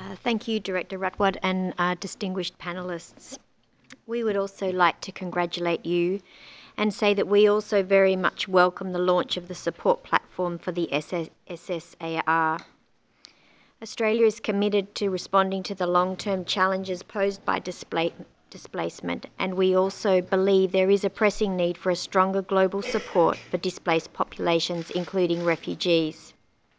Thank you, Director Ratwad and distinguished panellists. We would also like to congratulate you and say that we also very much welcome the launch of the support platform for the SSAR. Australia is committed to responding to the long-term challenges posed by displacement, and we also believe there is a pressing need for a stronger global support for displaced populations, including refugees.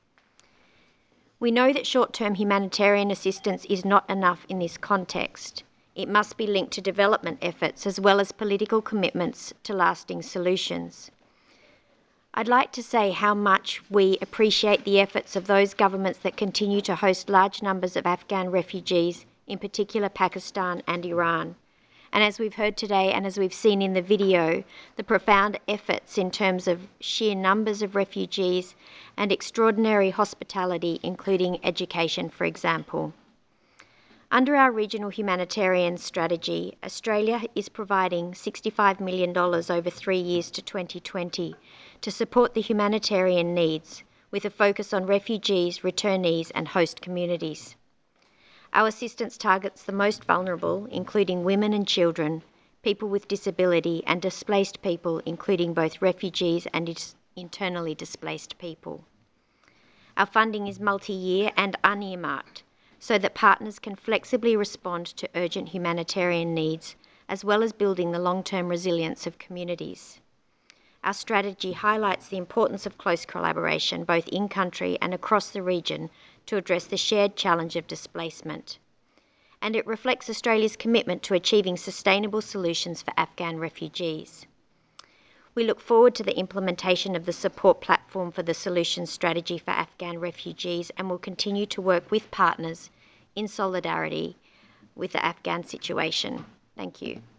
We know that short-term humanitarian assistance is not enough in this context. It must be linked to development efforts as well as political commitments to lasting solutions. I'd like to say how much we appreciate the efforts of those governments that continue to host large numbers of Afghan refugees, in particular Pakistan and Iran. And as we've heard today and as we've seen in the video, the profound efforts in terms of sheer numbers of refugees and extraordinary hospitality, including education, for example. Under our regional humanitarian strategy, Australia is providing $65 million over 3 years to 2020 to support the humanitarian needs, with a focus on refugees, returnees and host communities. Our assistance targets the most vulnerable, including women and children, people with disability and displaced people, including both refugees and internally displaced people. Our funding is multi-year and unearmarked, so that partners can flexibly respond to urgent humanitarian needs, as well as building the long-term resilience of communities. Our strategy highlights the importance of close collaboration, both in-country and across the region, to address the shared challenge of displacement. And it reflects Australia's commitment to achieving sustainable solutions for Afghan refugees. We look forward to the implementation of the support platform for the solutions strategy for Afghan refugees and will continue to work with partners in solidarity with the Afghan situation. Thank you.